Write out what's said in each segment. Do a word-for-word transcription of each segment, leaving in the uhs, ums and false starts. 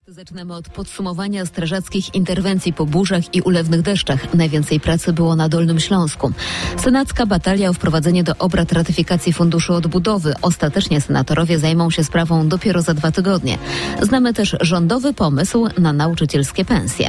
Zaczynamy od podsumowania strażackich interwencji po burzach i ulewnych deszczach. Najwięcej pracy było na Dolnym Śląsku. Senacka batalia o wprowadzenie do obrad ratyfikacji Funduszu Odbudowy. Ostatecznie senatorowie zajmą się sprawą dopiero za dwa tygodnie. Znamy też rządowy pomysł na nauczycielskie pensje.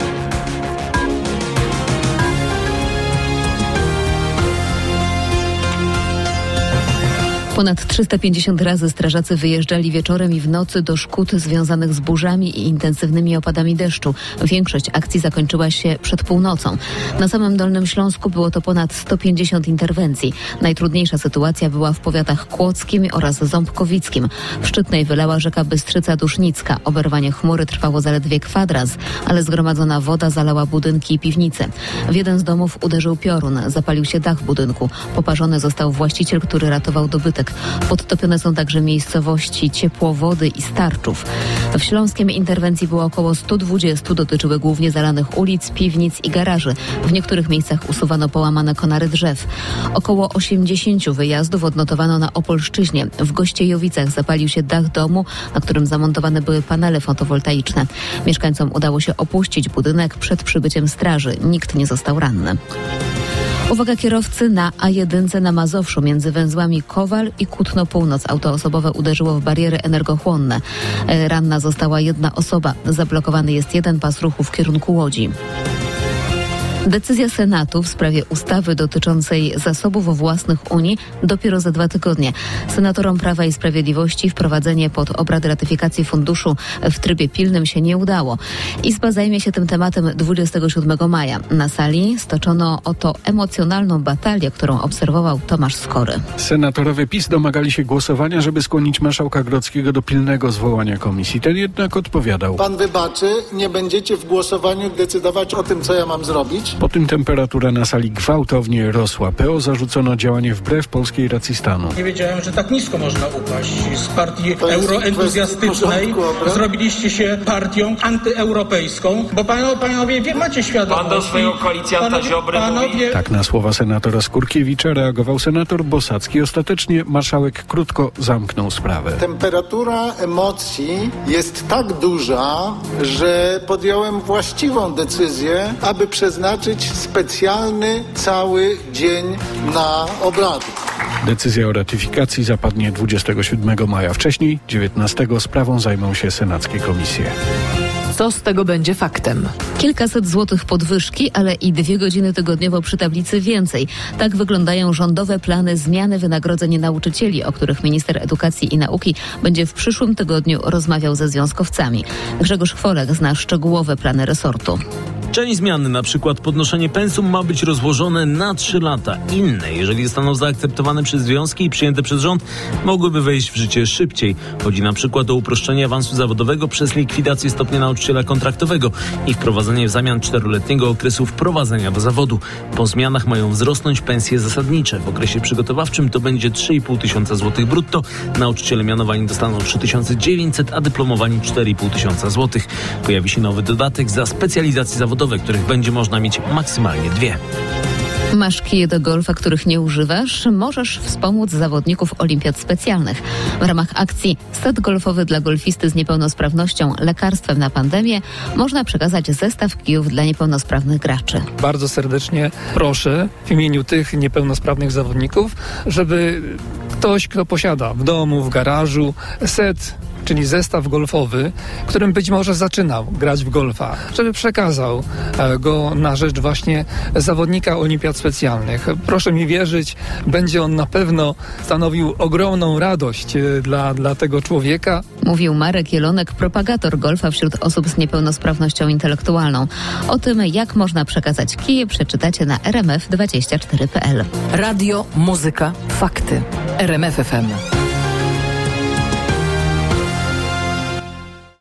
Ponad trzysta pięćdziesiąt razy strażacy wyjeżdżali wieczorem i w nocy do szkód związanych z burzami i intensywnymi opadami deszczu. Większość akcji zakończyła się przed północą. Na samym Dolnym Śląsku było to ponad sto pięćdziesiąt interwencji. Najtrudniejsza sytuacja była w powiatach kłodzkim oraz ząbkowickim. W Szczytnej wylała rzeka Bystrzyca-Dusznicka. Oberwanie chmury trwało zaledwie kwadrans, ale zgromadzona woda zalała budynki i piwnice. W jeden z domów uderzył piorun. Zapalił się dach budynku. Poparzony został właściciel, który ratował dobytek. Podtopione są także miejscowości Ciepłowody i Starczów. W Śląskiem interwencji było około sto dwadzieścia, dotyczyły głównie zalanych ulic, piwnic i garaży. W niektórych miejscach usuwano połamane konary drzew. Około osiemdziesiąt wyjazdów odnotowano na Opolszczyźnie. W Gościejowicach zapalił się dach domu, na którym zamontowane były panele fotowoltaiczne. Mieszkańcom udało się opuścić budynek przed przybyciem straży. Nikt nie został ranny. Uwaga kierowcy na A jeden na Mazowszu między węzłami Kowal i Kutno Północ. Auto osobowe uderzyło w bariery energochłonne. Ranna została jedna osoba. Zablokowany jest jeden pas ruchu w kierunku Łodzi. Decyzja Senatu w sprawie ustawy dotyczącej zasobów własnych Unii dopiero za dwa tygodnie. Senatorom Prawa i Sprawiedliwości wprowadzenie pod obrady ratyfikacji funduszu w trybie pilnym się nie udało. Izba zajmie się tym tematem dwudziestego siódmego maja. Na sali stoczono o to emocjonalną batalię, którą obserwował Tomasz Skory. Senatorowie PiS domagali się głosowania, żeby skłonić marszałka Grodzkiego do pilnego zwołania komisji. Ten jednak odpowiadał: pan wybaczy, nie będziecie w głosowaniu decydować o tym, co ja mam zrobić? Po tym temperatura na sali gwałtownie rosła. P O zarzucono działanie wbrew polskiej racji stanu. Nie wiedziałem, że tak nisko można upaść. Z partii euroentuzjastycznej zrobiliście się partią antyeuropejską, bo panowie, panowie wie, macie świadomość. Pan do swojego koalicjanta panowie, Ziobry panowie... mówi... Tak na słowa senatora Skurkiewicza reagował senator Bosacki. Ostatecznie marszałek krótko zamknął sprawę. Temperatura emocji jest tak duża, że podjąłem właściwą decyzję, aby przeznaczyć specjalny cały dzień na obrady. Decyzja o ratyfikacji zapadnie dwudziestego siódmego maja. Wcześniej, dziewiętnastego, sprawą zajmą się senackie komisje. Co z tego będzie faktem? Kilkaset złotych podwyżki, ale i dwie godziny tygodniowo przy tablicy więcej. Tak wyglądają rządowe plany zmiany wynagrodzeń nauczycieli, o których minister edukacji i nauki będzie w przyszłym tygodniu rozmawiał ze związkowcami. Grzegorz Chwolek zna szczegółowe plany resortu. Część zmiany, na przykład podnoszenie pensum, ma być rozłożone na trzy lata. Inne, jeżeli zostaną zaakceptowane przez związki i przyjęte przez rząd, mogłyby wejść w życie szybciej. Chodzi na przykład o uproszczenie awansu zawodowego przez likwidację stopnia nauczyciela kontraktowego i wprowadzenie w zamian czteroletniego okresu wprowadzenia do zawodu. Po zmianach mają wzrosnąć pensje zasadnicze. W okresie przygotowawczym to będzie trzy i pół tysiąca złotych brutto. Nauczyciele mianowani dostaną trzy tysiące dziewięćset, a dyplomowani cztery i pół tysiąca złotych. Pojawi się nowy dodatek za specjalizacje zawodowe, których będzie można mieć maksymalnie dwie. Masz kije do golfa, których nie używasz? Możesz wspomóc zawodników olimpiad specjalnych. W ramach akcji Set golfowy dla golfisty z niepełnosprawnością lekarstwem na pandemię można przekazać zestaw kijów dla niepełnosprawnych graczy. Bardzo serdecznie proszę w imieniu tych niepełnosprawnych zawodników, żeby ktoś, kto posiada w domu, w garażu set, czyli zestaw golfowy, którym być może zaczynał grać w golfa, żeby przekazał go na rzecz właśnie zawodnika olimpiad specjalnych. Proszę mi wierzyć, będzie on na pewno stanowił ogromną radość dla, dla tego człowieka. Mówił Marek Jelonek, propagator golfa wśród osób z niepełnosprawnością intelektualną. O tym, jak można przekazać kije, przeczytacie na r m f dwadzieścia cztery kropka p l. Radio, muzyka, fakty. R M F F M.